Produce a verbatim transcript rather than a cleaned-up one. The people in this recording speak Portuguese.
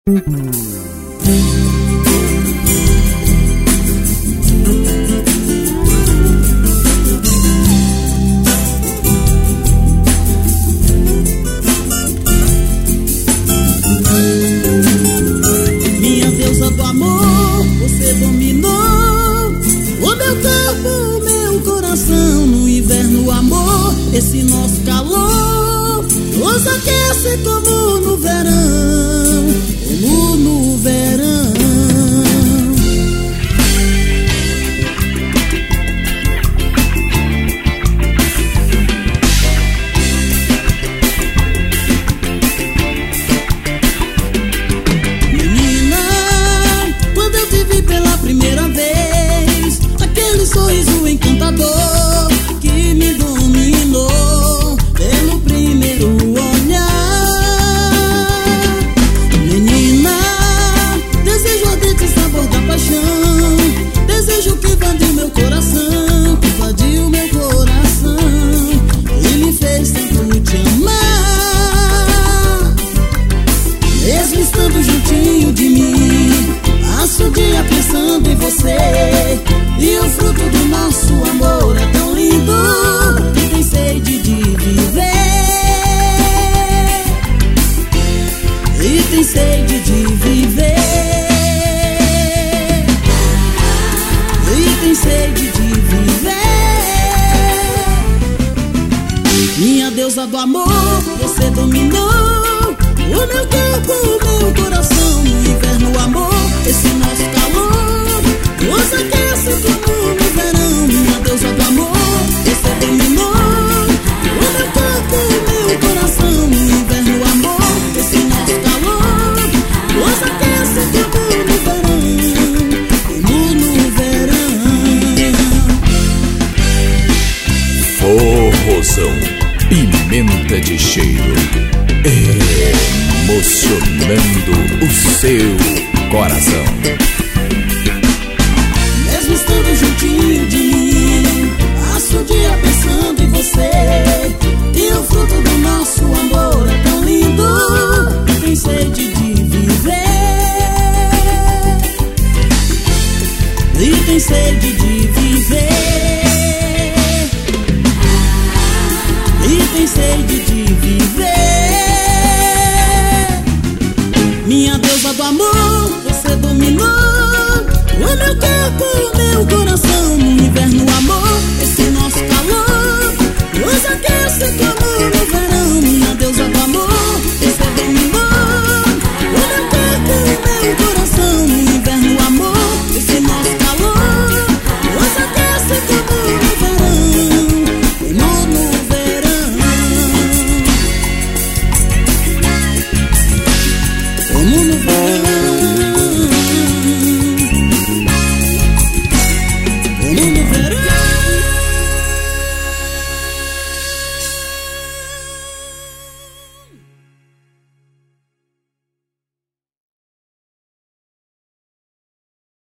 Minha deusa do amor, você dominou o meu corpo, o meu coração. No inverno, amor, esse nosso calor nos aquece como no verão, como no verão. Menina, quando eu te vi pela primeira vez, aquele sorriso encantador que me dominou pelo primeiro olhar. Menina, desejo ardente sabor da paixão, desejo que invadiu meu coração, que invadiu meu coração e me fez tanto te amar. Mesmo estando juntinho de mim, passo o dia pensando em você, e o fruto do nosso amor é tão lindo que tem sede de viver, e tem sede de viver, e tem sede de viver. Minha deusa do amor, você dominou o meu corpo, o meu coração. No inverno, amor, esse nosso calor nos aquece como no verão. Minha deusa do amor, você dominou o meu corpo, o meu coração. No inverno, amor, esse nosso calor nos aquece como no verão, como no verão. Forrozão, pimenta de cheiro, emocionando o seu coração. Mesmo estando juntinho de mim, passo o dia pensando em você, e o fruto do nosso amor é tão lindo que tem sede de viver, e tem sede de viver, e tem sede de viver. Minha deusa do amor, você dominou o meu corpo, o meu coração. No inverno, amor, esse nosso calor nos aquece como no